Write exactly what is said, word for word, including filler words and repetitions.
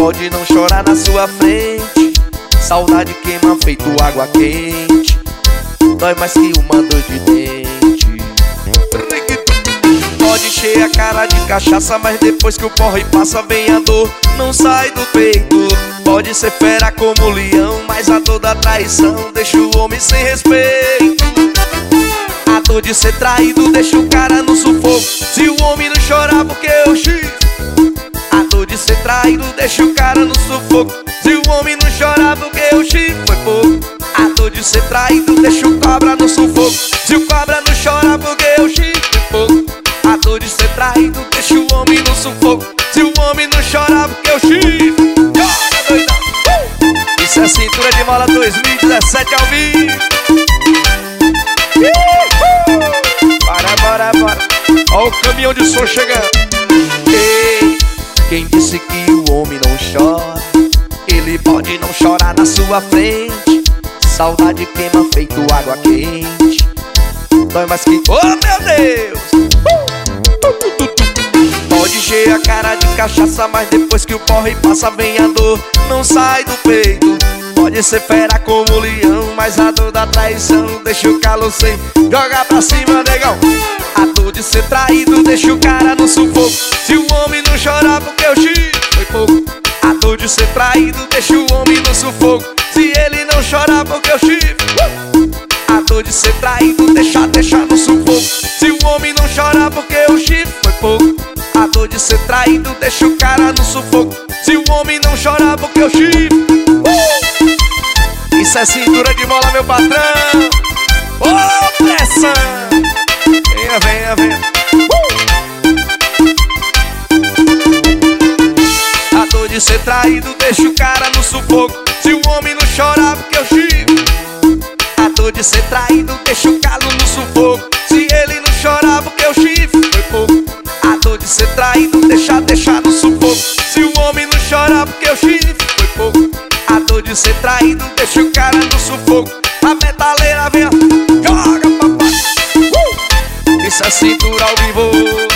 pode não chorar na sua frente. Saudade queima feito água quente, dói mais que uma dor de dente. Pode encher a cara de cachaça, mas depois que o porre passa vem a dor, não sai do peito. Pode ser fera como leão, mas a dor da traição deixa o homem sem respeito. A dor de ser traído deixa o cara no sufoco. Se o homem não chorar porque eu chifre. A dor de ser traído deixa o cara no sufoco. Se o homem não chorar porque o chifre foi pouco. A dor de ser traído deixa o cobra no sufoco. Se o cobra não chora porque o chifre foi pouco. A dor de ser traído deixa o homem no sufoco. Se o homem não chorar porque o chifre chora, doidão. uh! Isso é Cintura de Mola dois mil e dezessete ao vivo. uh! Bora, bora, bora. Ó o caminhão de som chegando. Ei, quem disse que o homem não chora? Ele pode não chorar na sua frente. Saudade queima feito água quente, dói mais que... Oh, meu Deus! uh! Uh, uh, uh, uh. Pode encher a cara de cachaça, mas depois que o porre passa vem a dor, não sai do peito. Pode ser fera como leão, mas a dor da traição deixa o calo sem... Joga pra cima, negão. A dor de ser traído deixa o cara no sufoco. Se o homem não chorar porque o chifre foi pouco. A dor de ser traído deixa o homem no sufoco. Se ele não chorar porque o chifre uh! A dor de ser traído deixa, deixa no sufoco. Se o homem não chorar porque o chifre foi pouco. A dor de ser traído deixa o cara no sufoco. Se o homem não chorar porque o chifre uh! Isso é Cintura de Mola, meu patrão. Ô, oh, pressão. Venha, venha, venha. uh! A dor de ser traído deixa o cara no sufoco. Se o homem não chorar porque eu chifre. A dor de ser traído deixa o calo no sufoco. Se ele não chorar porque o chifre foi pouco. A dor de ser traído deixa, deixa no sufoco. Se o homem não chorar porque o chifre foi pouco. A dor de ser traído deixa o cara no sufoco. A metaleira vem, joga papai. uh! Isso é Cintura ao vivo.